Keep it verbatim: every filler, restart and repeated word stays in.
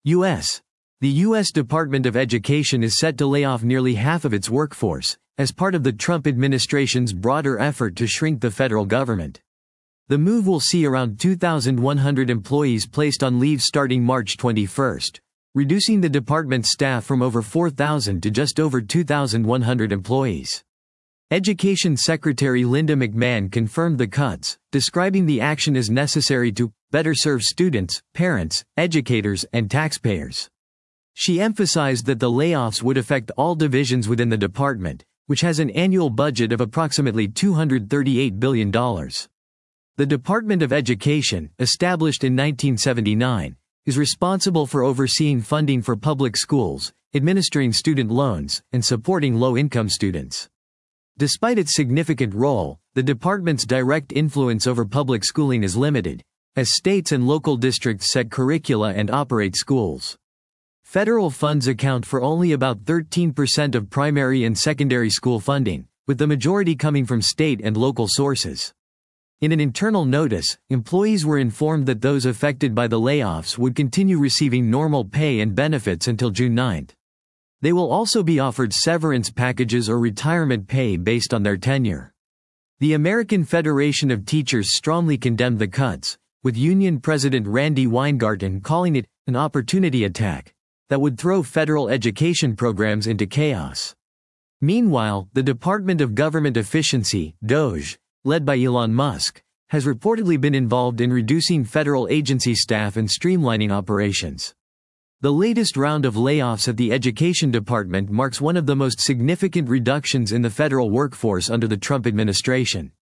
U S The U S Department of Education is set to lay off nearly half of its workforce, as part of the Trump administration's broader effort to shrink the federal government. The move will see around two thousand one hundred employees placed on leave starting March twenty-first, reducing the department's staff from over four thousand to just over two thousand one hundred employees. Education Secretary Linda McMahon confirmed the cuts, describing the action as necessary to better serve students, parents, educators, and taxpayers. She emphasized that the layoffs would affect all divisions within the department, which has an annual budget of approximately two hundred thirty-eight billion dollars. The Department of Education, established in nineteen seventy-nine, is responsible for overseeing funding for public schools, administering student loans, and supporting low-income students. Despite its significant role, the department's direct influence over public schooling is limited, as states and local districts set curricula and operate schools. Federal funds account for only about thirteen percent of primary and secondary school funding, with the majority coming from state and local sources. In an internal notice, employees were informed that those affected by the layoffs would continue receiving normal pay and benefits until June ninth. They will also be offered severance packages or retirement pay based on their tenure. The American Federation of Teachers strongly condemned the cuts, with union president Randy Weingarten calling it an opportunity attack that would throw federal education programs into chaos. Meanwhile, the Department of Government Efficiency, D O G E, led by Elon Musk, has reportedly been involved in reducing federal agency staff and streamlining operations. The latest round of layoffs at the Education Department marks one of the most significant reductions in the federal workforce under the Trump administration.